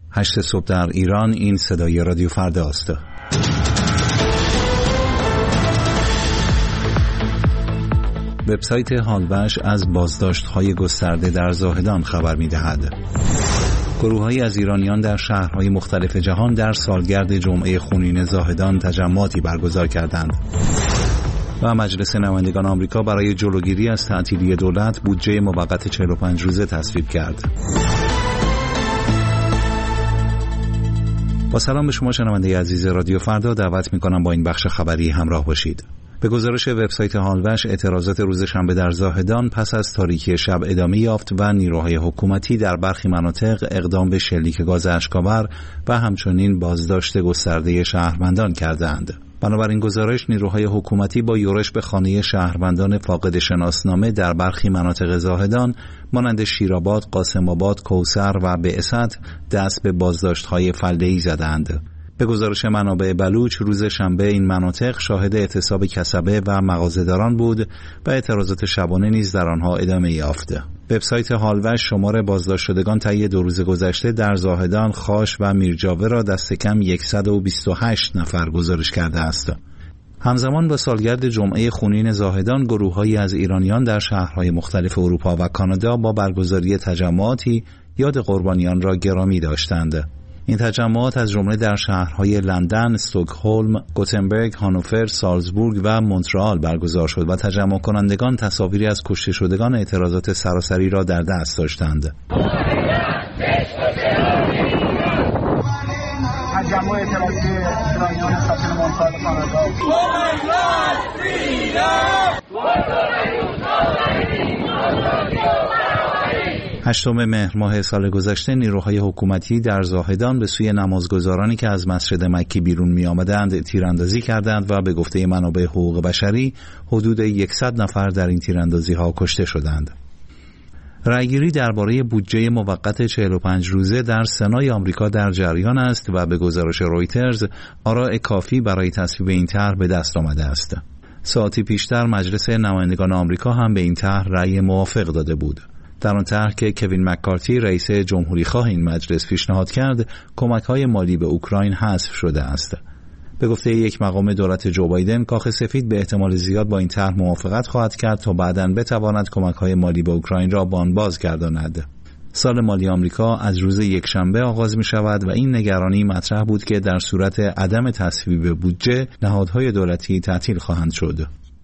8 صبح در ایران. این صدای رادیو فردا است. وبسایت هالوش از بازداشت‌های گسترده در زاهدان خبر می‌دهد. گروه‌هایی از ایرانیان در شهرهای مختلف جهان در سالگرد جمعه خونین زاهدان تجمعاتی برگزار کردند. و مجلس نمایندگان آمریکا برای جلوگیری از تعطیلی دولت بودجه موقت 45 روزه تصویب کرد. با سلام به شما شنونده عزیز رادیو فردا، دعوت می‌کنم با این بخش خبری همراه باشید. به گزارش وبسایت هالوش، اعتراضات روز شنبه در زاهدان پس از تاریکی شب ادامه یافت و نیروهای حکومتی در برخی مناطق اقدام به شلیک گاز اشک‌آور و همچنین بازداشت گسترده شهروندان کردند. بنابراین گزارش، نیروهای حکومتی با یورش به خانه شهروندان فاقد شناسنامه در برخی مناطق زاهدان مانند شیرآباد، قاسم آباد، کوثر و بعثت دست به بازداشت‌های فرده‌ای زدند. به گزارش منابع بلوچ، روز شنبه این مناطق شاهد اعتصاب کسبه و مغازه‌داران بود و اعتراضات شبانه نیز در آنها ادامه یافت. وبسایت هالوش شمار بازداشت شدگان طی 2 روز گذشته در زاهدان، خاش و میرجاوه را دست کم 128 نفر گزارش کرده است. همزمان با سالگرد جمعه خونین زاهدان، گروه‌هایی از ایرانیان در شهرهای مختلف اروپا و کانادا با برگزاری تجمعاتی یاد قربانیان را گرامی داشتند. این تجمعات از جمله در شهرهای لندن، استکهلم، گوتنبرگ، هانوفر، سالزبورگ و مونترال برگزار شد و تجمع کنندگان تصاویری از کشته شدگان اعتراضات سراسری را در دست داشتند. تجمع اعتراضی ایرانیان ساکن مونترال کانادا. 8 مهر ماه سال گذشته نیروهای حکومتی در زاهدان به سوی نمازگزارانی که از مسجد مکی بیرون می آمدند تیراندازی کردند و به گفته منابع حقوق بشری حدود 100 نفر در این تیراندازی ها کشته شدند. رأیگیری درباره بودجه موقت 45 روزه در سنای آمریکا در جریان است و به گزارش رویترز آراء کافی برای تصویب این طرح به دست آمده است. ساعتی پیشتر مجلس نمایندگان آمریکا هم به این طرح رأی موافق داده بود. در آن طرح که کوین مککارتی رئیس جمهوری خواه این مجلس پیشنهاد کرد، کمک‌های مالی به اوکراین حذف شده است. به گفته یک مقام دولت جو بایدن، کاخ سفید به احتمال زیاد با این طرح موافقت خواهد کرد تا بعداً بتواند کمک‌های مالی به اوکراین را به آن بازگرداند. سال مالی آمریکا از روز یکشنبه آغاز می شود و این نگرانی مطرح بود که در صورت عدم تصویب بودجه نهادهای دولتی تعطیل خواهند شد.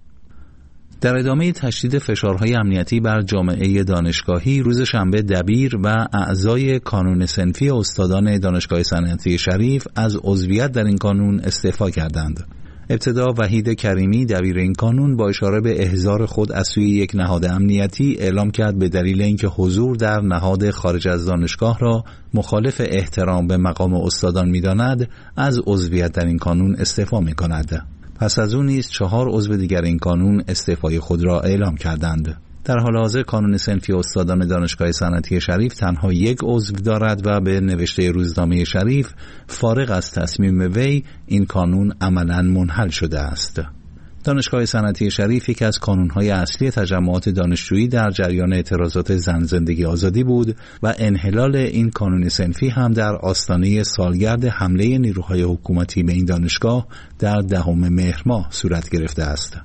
در ادامه تشدید فشارهای امنیتی بر جامعه دانشگاهی، روز شنبه دبیر و اعضای کانون صنفی استادان دانشگاه صنعتی شریف از عضویت در این کانون استعفا کردند. ابتدا وحید کریمی دبیر این کانون با اشاره به احضار خود از سوی یک نهاد امنیتی اعلام کرد به دلیل اینکه حضور در نهاد خارج از دانشگاه را مخالف احترام به مقام استادان می‌داند، از عضویت در این کانون استعفا می‌کند. پس از اون نیز 4 عضو دیگر این کانون استعفای خود را اعلام کردند. در حال حاضر کانون صنفی استادان دانشگاه صنعتی شریف تنها 1 عضو دارد و به نوشته روزنامه شریف فارغ از تصمیم وی این کانون عملاً منحل شده است. دانشگاه صنعتی شریف یکی از کانون‌های اصلی تجمعات دانشجویی در جریان اعتراضات زن زندگی آزادی بود و انحلال این کانون صنفی هم در آستانه سالگرد حمله نیروهای حکومتی به این دانشگاه در 10 مهر ماه صورت گرفته است.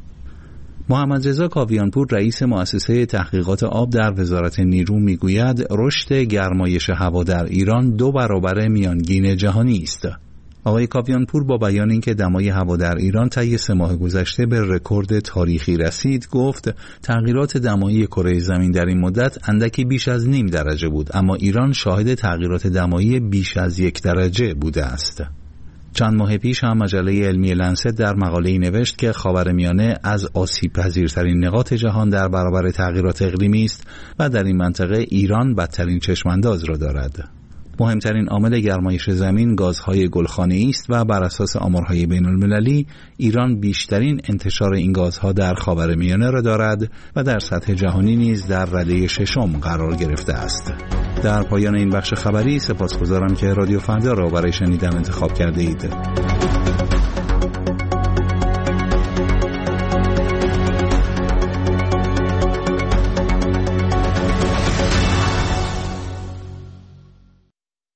محمد رضا کاویانپور رئیس مؤسسه تحقیقات آب در وزارت نیرو میگوید رشد گرمایش هوا در ایران 2 برابر میانگین جهانی است. آقای کاویانپور با بیان اینکه دمای هوا در ایران طی 3 ماه گذشته به رکورد تاریخی رسید، گفت تغییرات دمایی کره زمین در این مدت اندکی بیش از 0.5 درجه بود، اما ایران شاهد تغییرات دمایی بیش از 1 درجه بوده است. چند ماه پیش هم مجله علمی لنست در مقاله‌ای نوشت که خاورمیانه از آسیب‌پذیرترین نقاط جهان در برابر تغییرات اقلیمی است و در این منطقه ایران بدترین چشمانداز را دارد. مهمترین عامل گرمایش زمین گازهای گلخانه‌ای است و بر اساس آمارهای بین‌المللی ایران بیشترین انتشار این گازها در خاورمیانه را دارد و در سطح جهانی نیز در رده 6 قرار گرفته است. در پایان این بخش خبری سپاسگزارم که رادیو فردا را برای شنیدن انتخاب کرده اید.